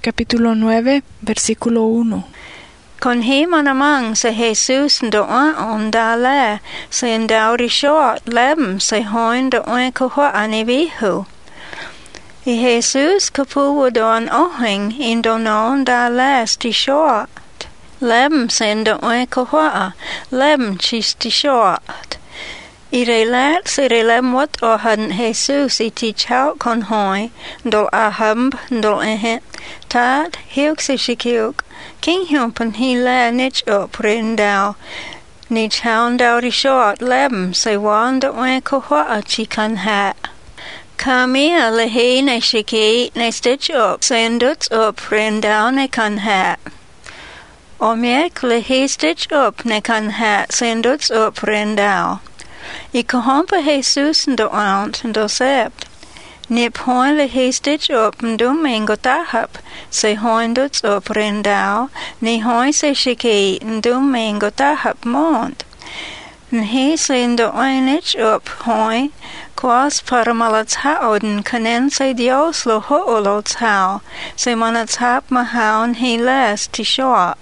Capítulo 9, versículo 1. Kon manamang sa Jesus doon dala sa dauri short lem sa hoin doon kuha anibihu. I Jesus kapuwa doon ohing indonon dala sti short. Lem sa doon kuha lem chisti short. I relat sa relemwat ohan Jesus iti chao kon hoi dol aham dol ehet tad hiuk sa shikiuk. King humpen he la nich up rindau, nich hound out short lem se wanda wen kohwa chikan hat. Kamia lehi ne shiki ne stitch up senduts up rindau ne kan hat. Omiek lehi stitch up ne kan hat senduts up rindau. I kohompa Jesus do aunt do sept. Nip hoin lehi stitch up mengo tahap se hoin duts up rindau, ni hoin se shiki mengo tahap mont. Nhi se ndo oinich up hoin, quas paramalat haoden kanen se dios lo hoolots hao, se manats hap mahaun hi les ti shoat.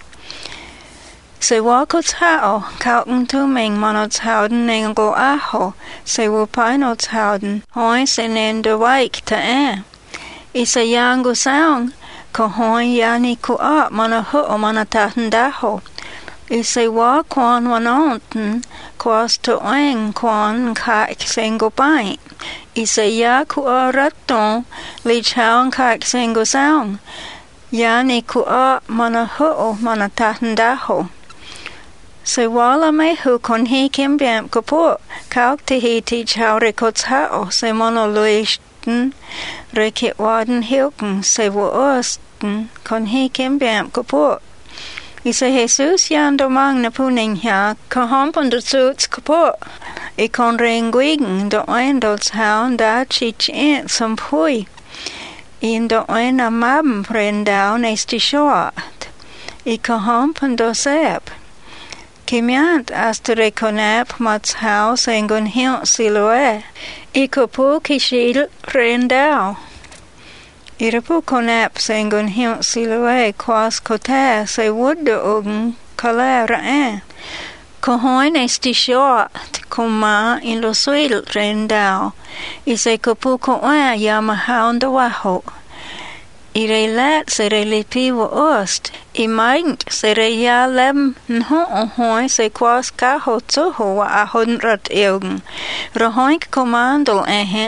Se wakots hao, kauten meng manots houden nengo aho, se wupinots houden, hoin se nende waik ta I se yangu saung, ko hoin yani ku a mana ho mana taten daho. I se wa kwan wanonten, quas to oing kwan ka sengo bain. I se ya ku a raton, li chaung ka sengo saung. Yani ku a mana ho mana taten daho. Se wala mehu kon hi kimbiam kapo, kauk te hi ti chau rekots hao, se mono luishten, rekit waden hilken, se wo osten, kon hi kimbiam kapo. I se Jesus yando mang na puning ya, ka hompen de suits kapo. I kon ringuigen do oindots haun da chich int som pui. In do oina mabem prendau nesti shoat. I ka hompen do sep. Kimiant asta rekonap mats haus engun hilt siloe. I kopu kishil rendau. I repu konap sengun hilt siloe quas kota se wudde ogen kalera Kohoin esti short kuma in lo suil rendau. I se kopu koa yama haunda waho. I relat se relipi wo ost. I meint se reja lem nho hoi se quas kaho tuho wa a 100 eugen. Rohoink commandol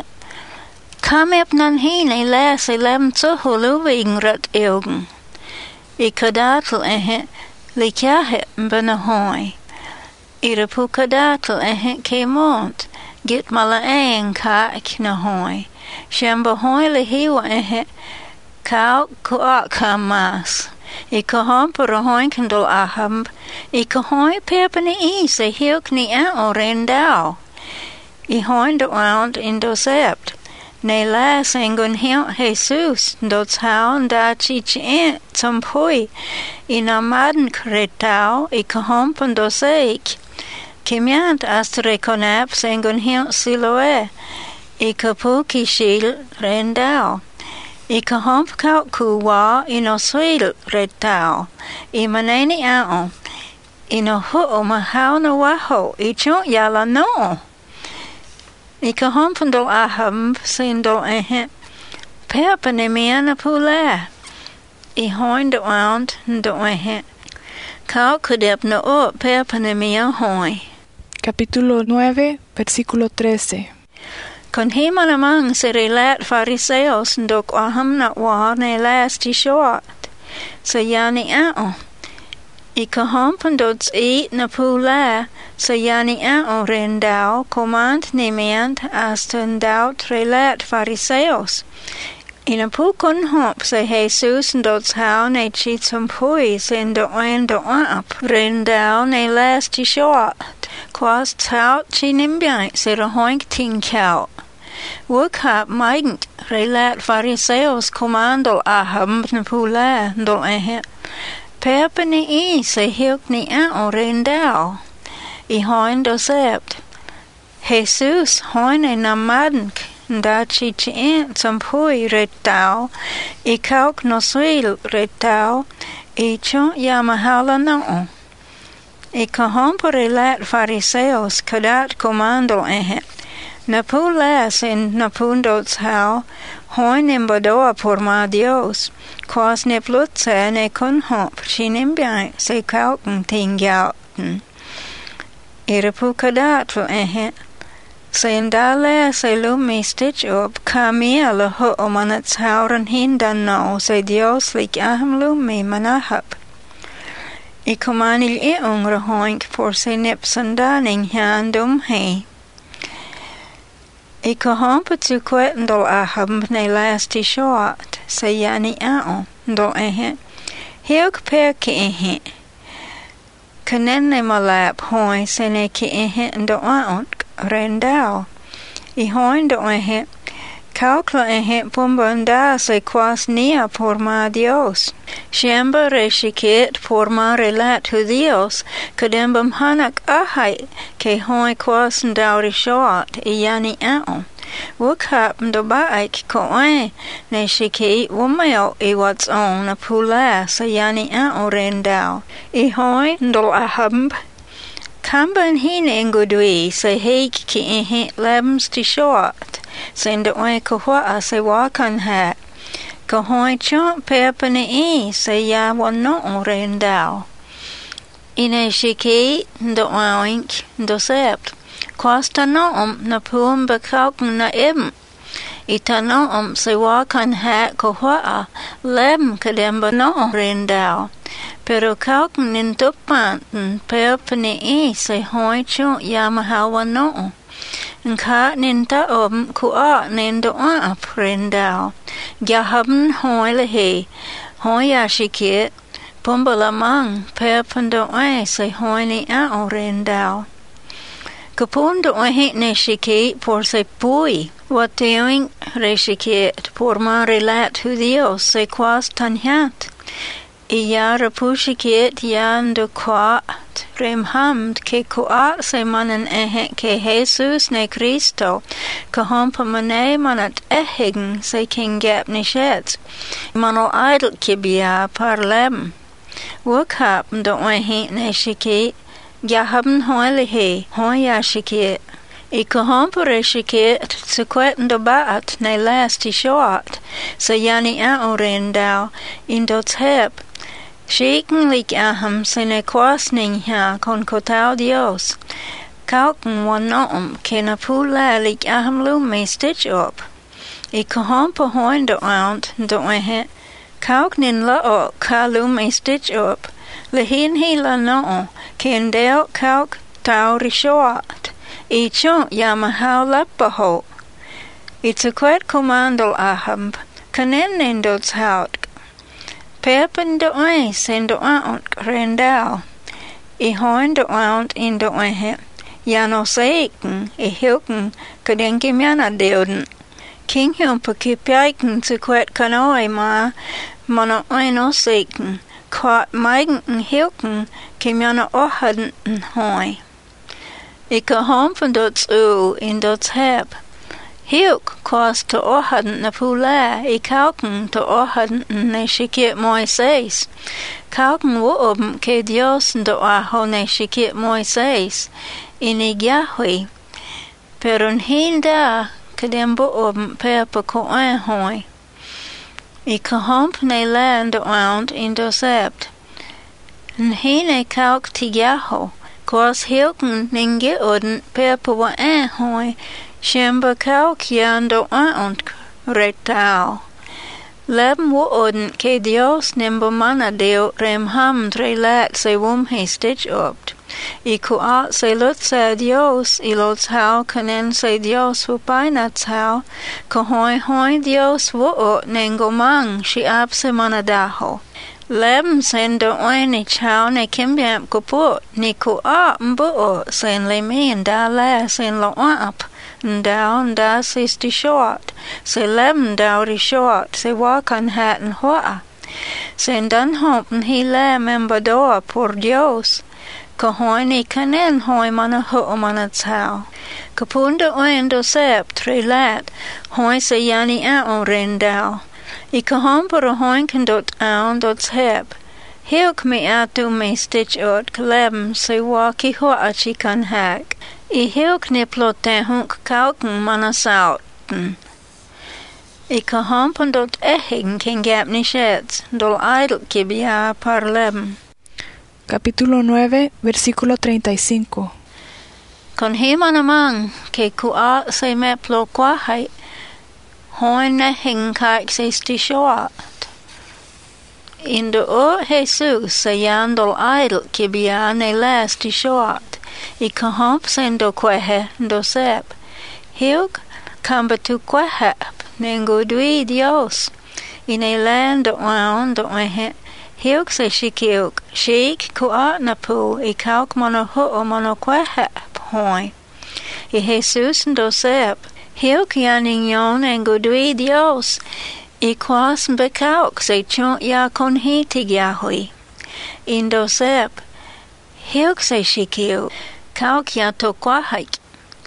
Kam ep nan hin e la se lem tuho luwing rat eugen. I kadatel li kjahe mbana hoi. I repu kadatel ke mont. Git mala ka ik na hoi. Shamba hoi li hiwa Kau kuak kamas. I kahom parahoin kandol aham. I kahoin pepani se hilk ni ao rendau. I hoin do aunt in do sept. Ne la sengun hilt Jesus dots haun da chich zum pui. I namaden kretau I kahom pando seik. Kimiant astre konap sengun hilt siloe. I kapu kishil rendau. I kahomp kaut kuwa ino swil retau. I maneni ao. Ino huo mahau na waho. I chont yala no. I kahompandol aham sindol Pepane miana pula. I hoin do aunt do Kaut kudep no o pepane mia hoi. Capítulo 9, versículo 13. Kon manamang se relat fariseos ndok aham na wa ne lasti short. Se yani ao. I kahompen dots eat na pula, se yani ao rendau, command nimiant astendaut relat fariseos. I na pu kon hop se Jesus dots hau ne chitsum pui se ndo ap, rendau ne lasti short. Quas taut chinimbiai se rahoink tinkau. Wukap meigent relat fariseos commandol aham pula dol Pepani se hilk ni ao rendau. I hoin do sept. Jesus hoin namaden da chichien sampui retao, I kauk no suil retao, I chon yamahala no. I kahompore lat fariseos kadat komando ehe. Napu las in napundots hao, hoin embodoa por ma Dios, quas ne plutse ne kun hop, chinimbiai se kauken tingauten. Irapu kadat ehe. Sendale se lumi stitch up kamia la ho omanats hauren hindan no se Dios lik aham lumi manahap. I komanil I ungre hoink for se nipsandaning handum hei. I kohompa tu kwetendol aham ne lasti short se yani ao do ehe. Hiuk per ki ehe. Kanenne malap hoi se ne ki ehe do aont. Rendao. I hoindo ehe. Calcula ehe pumbanda se quas nia por ma Dios. Shemba reshikit por ma relat hu Dios. Kadembam hanak ahai. Ke hoi quas ndauri shoat. I yani ao. Wukap ndo baik koe. Ne shiki wumeo I what's on a pula se yani ao rendao. I hoi ndol ahab. Kamban hine ngudui se heik ki ehe lebens ti short. Sende oe kohua se wakan ha. Kohoi chon pepane I se ya wano rendao. Ine shiki ndo oink ndo sept. Quasta noom na puum bekauken na im. Ita noom se wakan ha kohua lem kademba no rendao. Pero kauken nin tupanten pepane I se hoi chon yamahawa no. Nka nin ta kua nin doa aprendao. Gahaben hoi lehe. Hoi ashikit. Pumbala mang pepen doa se hoi ni a rendao. Kapun doa hit ne shiki por se pui. Wat doing reshikit por ma relat hu Dios se quas tanhat. Iyara pushikit yando quat remhamd ke quat se manen ehe ke Jesus ne Cristo kahompa mane manat ehigen se king gap nishet mano idol kibia parlem wukap do ehe ne shiki gahabn hoilihe hoya shiki I kahompa reshikit sukwet ndo baat ne lasti short se yani a rendao indo tep Shiken lik aham sine quasning ha con kotao Dios. Kauken wanom kena pula lik aham lume stitch up. I kohompa hoindo aunt do ehe. Kauknin la o ka lume stitch up. Lehin hi la no ken deo kauk tau rishoat. I chon yamahau lapaho. It's a quet commandal aham. Kanen nendots haut. Pepen do oe sen do aunt rendao. I hoin do aunt in do oe. Jano seiken, I hilken, kadenki miana deuden. King humpa ki pjaiken zu kwet kanoe ma, mana oe no seiken, kwat meigen hilken, ki miana ohaden hoi. I ka hompen dots in dots heb. Hiuk quas to ohaden na pula I kauken to ohaden ne shikit Moises. Kauken woobm ke Dios do aho ne shikit Moises. Ini Yahweh. Pero hinda kadem boobm pepa ko hoi. I kahomp ne land ound in do sept. Nhine kauk ti Yaho. Quas hilken ninge oden pepa wa hoi. Shemba kauk yando aunt retao. Lem woorden ke Dios nimbo mana deo rem hamdre lat se wumhe stitch opt. I kuat se lut se Dios I lots hau kanen se Dios wupainats hau. Kahoi hoi Dios woot nengo mang shi apse mana daho. Lem sendo oini chau ne kimbiam kuput ni kuat mbuot sen le min da la sen lo ap. Down das ist die short. Se lem dauri short. Se wakan hatten hoa. Sen dan hompen hila membadoa por Dios. Kahoin ikanen hoi mana ho mana tau. Kapunda oendo sep trelat, hoi se yani a rendau. Ikahom por hoin kendot aon dot sep. Hilk me atu me stitch ot klem se waki ho achi kan hak. I hilk niploten hunk kauken mana sauten. Ikahom dot ehing ken gap ni shets, dol idol kibia par lem. Capítulo 9, versículo 35. Con himanamang ke kua se me plo kwahai, hoin na hingkaik se stishoat. Indo o Jesus se yandol idol kibia ne la stishoat, I kahomp se ndo kwehe ndo sep. Hilk kamba tu kwehep, nengo dui Dios. Ine land do wehe, Hilk se shikiuk, shik kua na pu, I kauk mono ho mono kwehep, hoi. I Jesus ndo sep, Hilk yaning yon engodui Dios, I kwas bekauk se chont ya kon hitig yahui. Indo sep, Hilk se shikiuk, kauk ya to kwahik.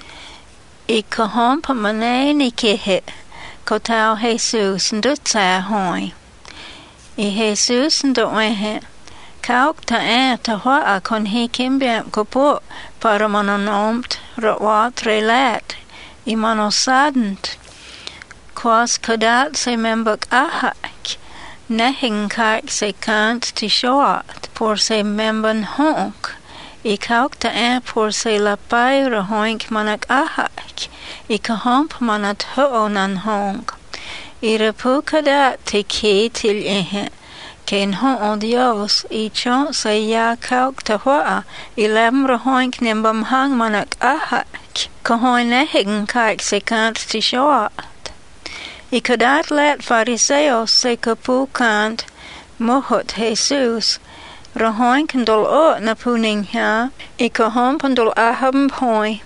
I kahom pa mane ni kihe, kotao Jesus ndutsa hoi. I Jesus ndo wehe, kauk ta hoa kon hi kimbiam kopo para mononomt rotwa trelat. I mano sadent. Kwas kadat se membak ahak. Nehing kak se kant ti shoat, por se memban honk. I kauk ta por se lapay rahoink manak ahak. I kahomp manat ho nan honk. I repu kadat te ki til ihe. Ken ho Dios, I chon se ya kauk ta hoa. I lem rahoink nimbam hang manak ahak. Kahoin nehing kak se kant ti shoat. I kadat let fariseos se kapu kant mohot Jesus. Rahoin kandol o na puning ha. I kahom pandol aham hoi.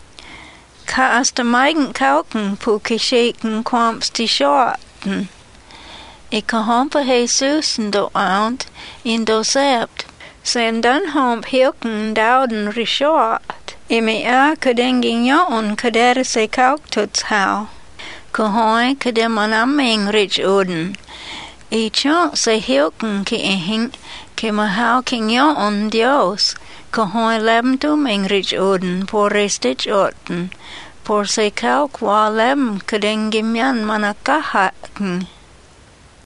Ka asta maigen kauken pu kishaken kwamps ti shoaten. I kahom pa Jesus ndo aunt indo sept. Sen dan homp hilken dauden rishoat. I me kadenging yon kadere se kauk tuts hau. Kahoi kademanaming rich uden. I chont se hilken ki ehing ke mahau king yon Dios. Kahoi lem tuming rich uden por restich oten. Por se kauk wa lem kadengimyan manakahaken.